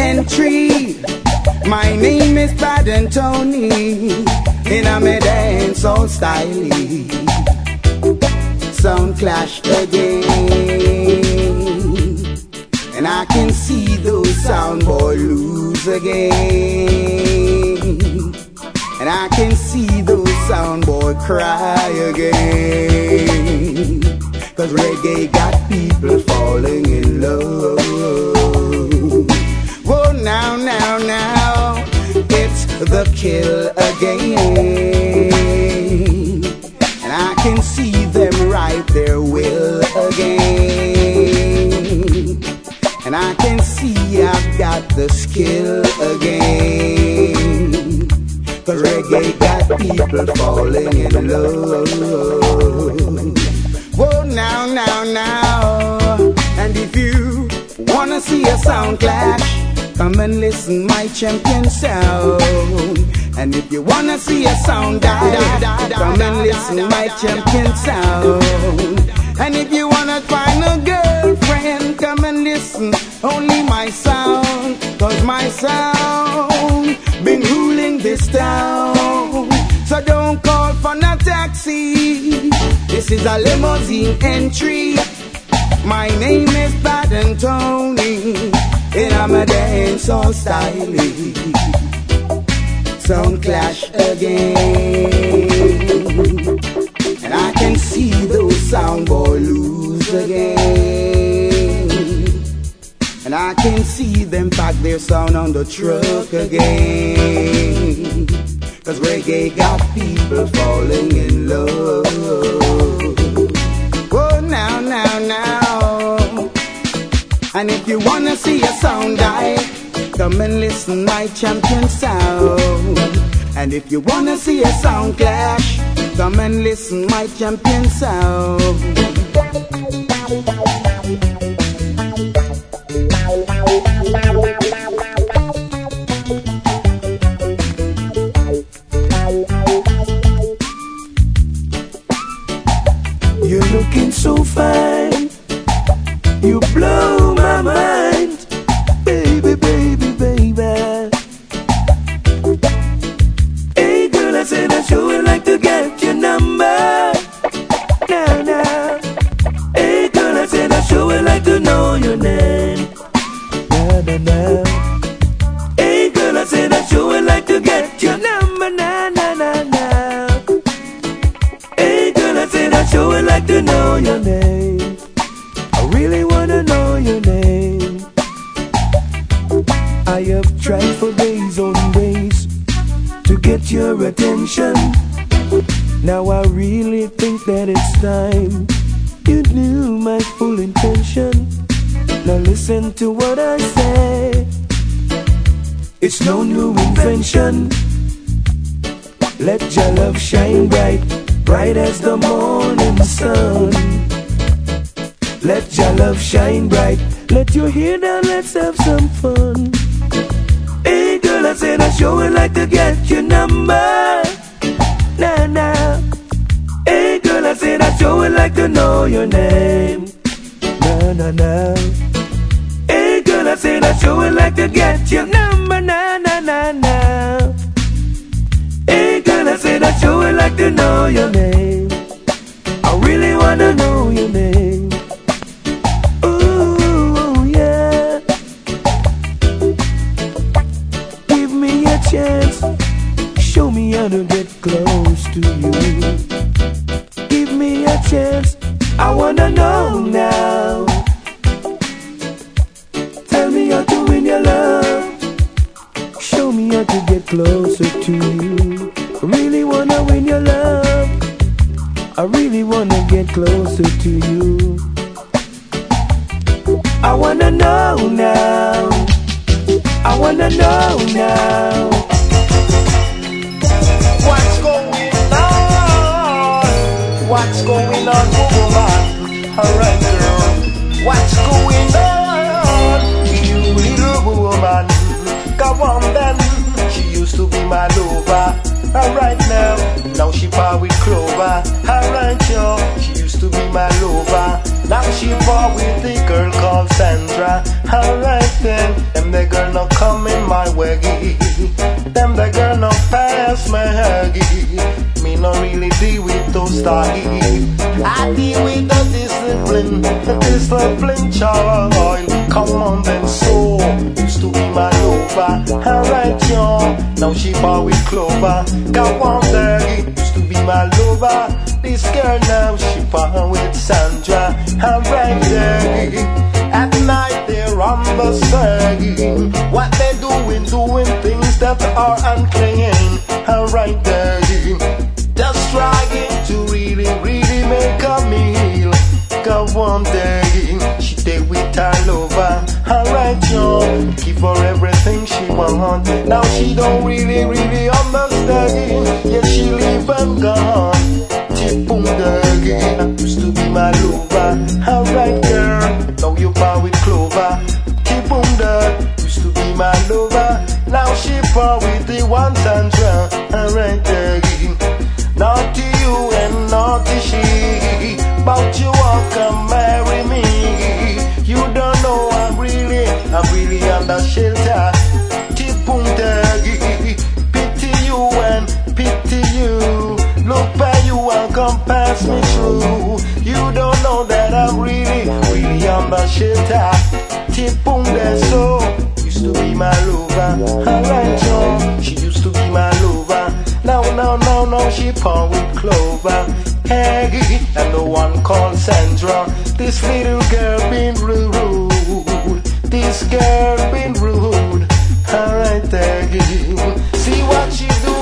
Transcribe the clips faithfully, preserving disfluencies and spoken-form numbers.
entry. My name is Baden Tony, and I'm a dance all styling. Sound clash again, and I can see those sound boy lose again, and I can see those sound boy cry again. Cause reggae got people falling in love. Whoa, now, now, now, it's the kill again. And I can see them right their will again. And I can see I've got the skill again. Cause reggae got people falling in love. Whoa, now, now, now. And if you wanna see a sound clash, come and listen my champion sound. And if you wanna see a sound die, come and listen my champion sound. And if you wanna find a girlfriend, come and listen only my sound. Cause my sound been ruling this town. So don't call for no taxi, this is a limousine entry. My name is Baden Tony, and I'm a dance all styling. Sound clash again, and I can see those sound boy lose again. And I can see them pack their sound on the truck again. Cause reggae got people falling in love. Oh, now, now, now. And if you wanna see a sound die, come and listen my champion sound. And if you wanna see a sound clash, come and listen my champion sound. You're looking so fine, you blow my mind, baby, baby, baby. Hey girl, I said I sure would like to get your number. Now, now. Hey girl, I said I sure would like to know your name. Now, now, now. Hey girl, I said I sure would like to get your number. Now, now, now, now. Hey girl, I said I sure would like to know your name. I really wanna know your name. I have tried for days on days to get your attention. Now I really think that it's time you knew my full intention. Now listen to what I say. It's no new invention. Let your love shine bright, bright as the morning sun. Let your love shine bright, let your hair down, let's have some fun. Hey girl, I said I sure would like to get your number. Nah, nah. Hey girl, I said I sure would like to know your name. Nah, nah, nah. Hey girl, I said I sure would like to get your number. Nah, nah, nah, nah. Hey girl, I said I sure would like to know your name. I really wanna know your name. Ooh, yeah. Give me a chance, show me how to get close to you. Give me a chance, I wanna know now. Tell me how to win your love, show me how to get closer to you. I really wanna win your love, I really wanna get closer to you. I wanna know now, I wanna know now. What's going on? What's going on, woman? Alright, girl. What's going on? You little woman. Come on, then. She used to be my lover. Alright now, now she part with Clover. Alright, yo. She used to to be my lover. Now she part with the girl called Sandra. Alright then, them the girl no come in my way. Them the girl no pass my huggy. Me no really deal with those doggy. I deal with the discipline, the discipline child. Come on then, so used to be my lover. Alright yo, now she part with Clover. Got one doggy, used to be my lover. This girl now she part with Sandra. Alright doggy, at night they're on the circuit. What they doing, doing things that are unclean. Alright doggy, just trying to really, really make a meal. Got one day, she stay with her lover. Alright, yo, give her everything she want. Now she don't really, really understand. Yeah, she leave and gone. Chipum doggy, used to be my lover. Alright, girl, now you part with Clover. Chipum dog, used to be my lover. Now she part with the one Sandra. Alright, doggy. Naughty you and naughty she, but you walk and marry me. You don't know I'm really, I'm really under shelter. Tipum doggy, pity you and pity you. Look by you and come pass me through. You don't know that I'm really, really under shelter. Tipum de so, used to be my lover. Alright yo, she used to be my lover. Now, now, now, now she part with Clover. Aggie and the one called Sandra. This little girl been rude. This girl been rude. Alright, Aggie, see what she do.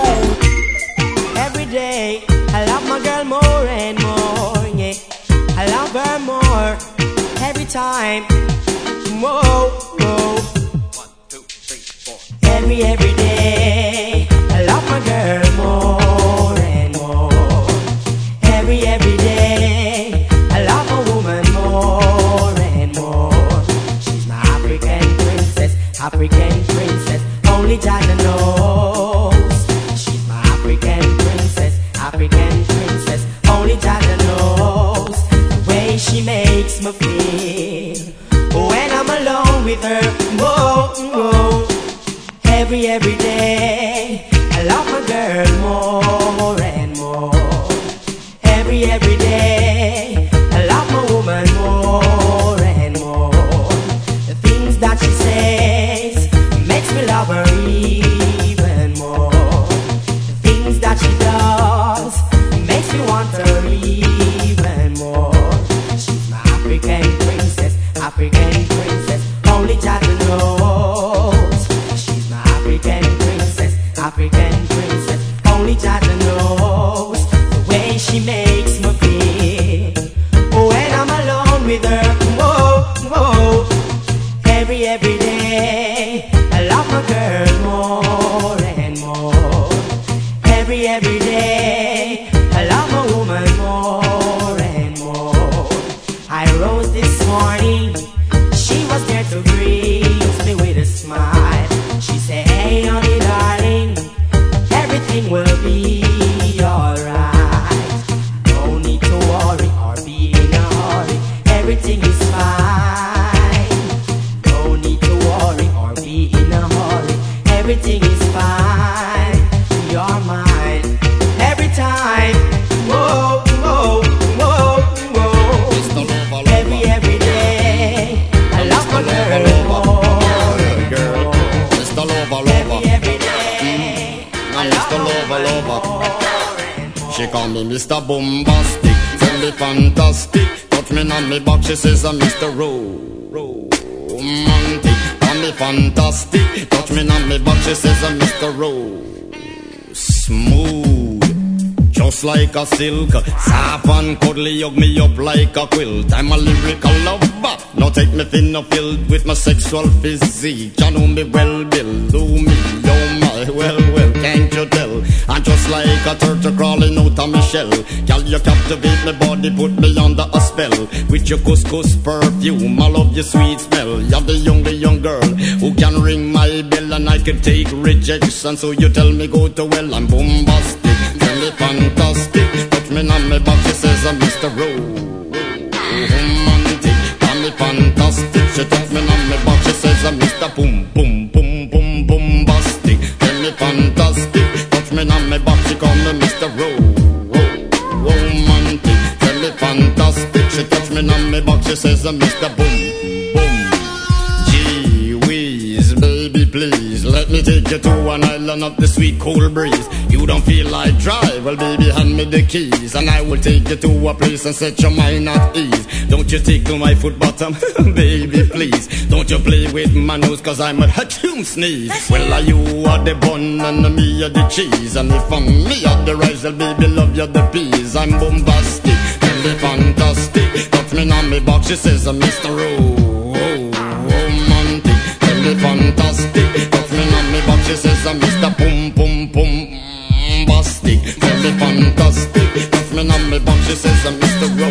Every day I love my girl more and more. Yeah, I love her more. Every time, more, more. One, two, three, four. Every every day I love my girl more and more. Every every day I love a woman more and more. She's my African princess, African princess. Only Jah knows. She's my African princess, African princess. Only Jah knows the way she makes me feel when I'm alone with her. Whoa, whoa. Every, every day I love my girl more and more. Every, every day I love my woman more and more. The things that she says makes me love her even more. The things that she does makes me want her even more. She's my African princess, African princess. Only Jah knows. She's my African princess, African princess. Only Jah knows the way she makes me feel when I'm alone with her. Whoa, whoa. Every, every day I love my girl more and more. Every, every day I love my woman more and more. I rose this morning, she was there to greet me with a smile. She said, hey honey darling, everything will be alright. No need to worry or be in a hurry. Everything is fine. No need to worry or be in a hurry. Everything is fine. You're mine every time. Whoa, whoa, whoa, whoa. Every, every day I love my girl more. Mister Lover, Lover. Every day I'm Mister Lover, Lover. She call me Mister Bombastic, tell me fantastic. Touch me on me back, she says I'm Mister Romantic. Call me fantastic, touch me on me back, she says I'm Mister Smooth. Just like a silk, soft and cuddly, hug me up like a quilt. I'm a lyrical lover. Now take me thin or filled with my sexual physique. You know me well, Bill, do me, oh my, well, well, can't you tell? I'm just like a turtle crawling out of my shell. Girl, you captivate my body, put me under a spell. With your couscous perfume, I love your sweet smell. You're the young, the young girl who can ring my bell, and I can take rejection. So you tell me go to well, I'm bombastic, tell me fantastic. Touch me on my back, she says I'm Mister Rose. romantic, call me fantastic. She touch me on me back, she says I'm Mister Boom Boom Boom Boom Boom Bastic. Tell me fantastic, touch me on me back, she call me Mister Ro Ro Romantic. Tell me fantastic, she touch me on me back, she says I'm Mister Boom Boom. Gee whiz, baby please, let me take you to an island of the sweet cool breeze. You don't feel like drive, well baby hand me the keys, and I will take you to a place and set your mind at ease. Don't you tickle my foot bottom, baby please. Don't you play with my nose, cause I'm a hatchoon sneeze. Well are you are the bun and me are the cheese, and if I'm me are the rice, well baby love you the peas. I'm bombastic, and the fantastic, touch me on me box, she says I'm Mister Ro Romantic. Tell me fantastic, touch me on me box, she says I'm Mister Boom Boom Boom Bastic. Tell me fantastic, touch me on me box, she says I'm Mister Ro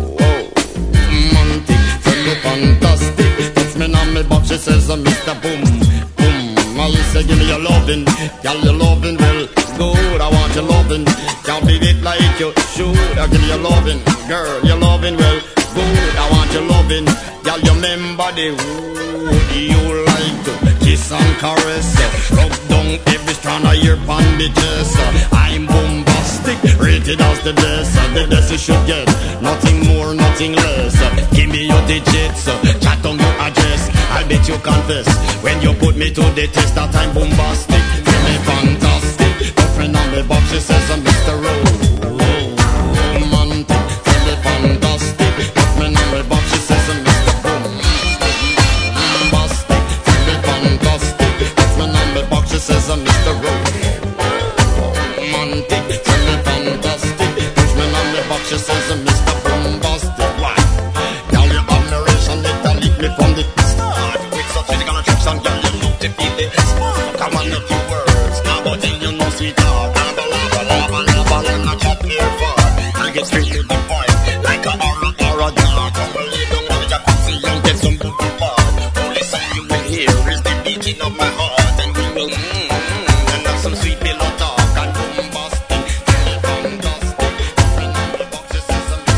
Romantic. Tell me fantastic, touch me on me box, she says I'm Mister Boom Boom. I say give me your lovin', girl your lovin' well good. I want your lovin', can't beat it like you should. I give me your lovin', girl your lovin' well good. I want your lovin', girl your remember the wood you like to kiss and caress, rub down every strand of your bandages. I'm bombastic, rated as the best, the best you should get, nothing more, nothing less. Give me your digits, chat on your address, I bet you confess when you put me to the test that I'm bombastic. Feel me fantastic, the friend on the box, she says I'm Mister Ro Romantic. Feel me fantastic, the friend on the box, she says I'm Mister Bombastic. Feel me fantastic, the friend on the box, she says I'm Mister Ro Romantic. Feel me fantastic, the friend on the box, she says I'm Mister Bombastic. Why? Girl, your admiration, it a lead me from the start. With such physical attraction, girl, you look to feel it smart. Come on, a few words, now but then you know sweetheart. Lava, lava, lava, lava, and not chat me far. I get straight to the point, like a aura, aura, dart. Tumble it down on the jacuzzi and get some good bath. Only song you will hear is the beating of my heart, and we will mmm, mm, and have some sweet pillow talk and bombastic, really fantastic. Friend on the box, she says I'm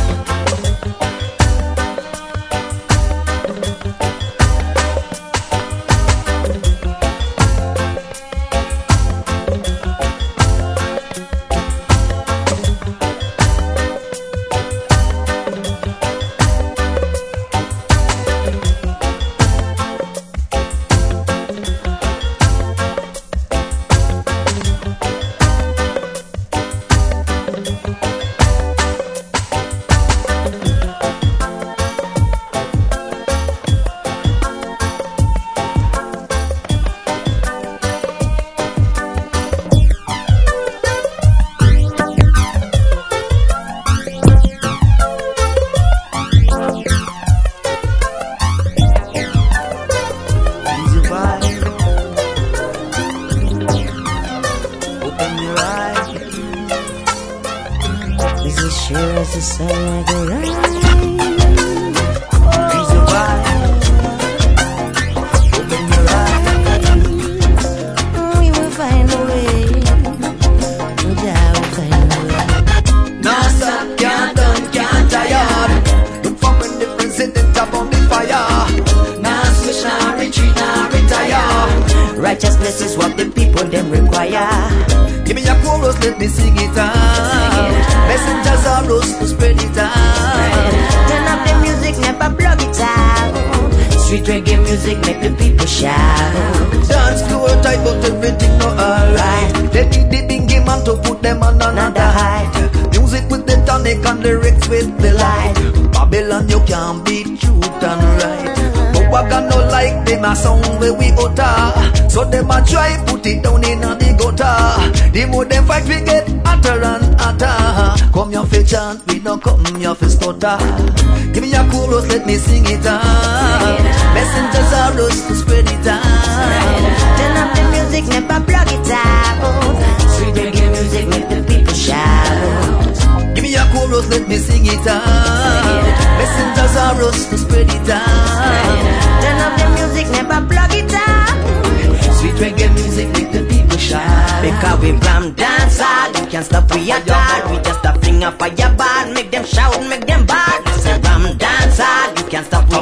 righteousness is what the people them require. Give me your chorus, let me sing it out. Messengers are rose to spread it out. Turn up the music, never plug it out. Sweet reggae music make the people shout. Dance to a type but everything not alright. They need the bingy man to put them on another height. Music with the tonic and lyrics with the light. Babylon you can't beat truth and right. But I no like them a sound where we utter. So them a try put it down in a the gutter. The more them fight we get hotter and hotter. Come your fi chant, we don't come your fi stutter. Give me a chorus, let me sing it out. Messengers are us to spread it out. Turn up the music, never plug it out. Sweet reggae music make the people shout. Give me a chorus, let me sing it out. Messengers are us to spread it out. Turn up the music, never plug it out. Sweet reggae music make the people shout. Because we ram dance hard, you can't stop we at all. We just a fling a fireball, make them shout, make them bad. Say ram dance.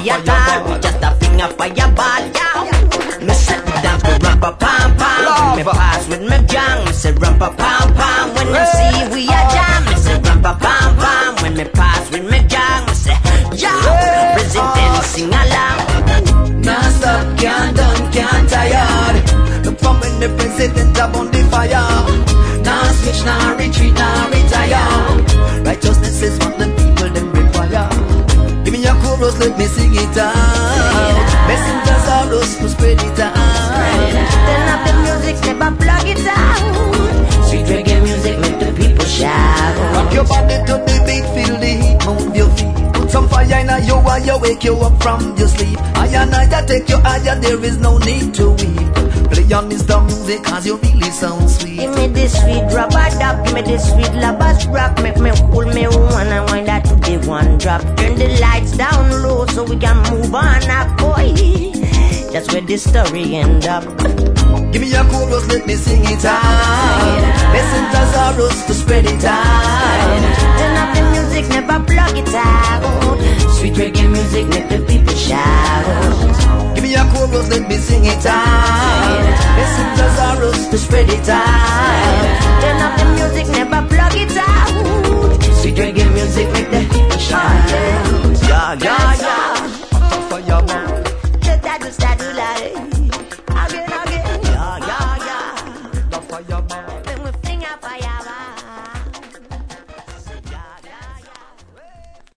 at all. Just a finger fireball, yo. Me set it down for rumpa pam pam. When me pass with me gang, me say rumpa pam pam. When me see we a jam, me say rumpa pam pam. When me pass with me gang, me say yo. President sing along. Nah stop, can't done, can't tired. Look from when the president up on the fire. Nah switch, nah retreat, nah retire. Righteousness is what the people them require. Give me your chorus, let me sing it out. Messengers are us to spread it out. Turn up the music, never plug it out. Sweet reggae music make the people shout. Rock your body to the beat, feel the heat, move your feet. Put some fire in your eye, you wake you up from your sleep. I and I take you higher, there is no need to weep. Play on this dumb music cause you really sound sweet. Give me this sweet rubber dub, give me this sweet lovers rock. Make me pull me one and wind that to the one drop. Turn the lights down low so we can move on up, boy. That's where this story end up. Give me your chorus, let me sing it out. Messengers are us to spread it out. Turn up the music, never plug it out. Sweet reggae music make the people shout. Give me your chorus, let me sing it out. Messengers are us to spread it out. Turn up the music, never plug it out. Sweet reggae music make the people shout. Yeah, yeah, yeah. Fire,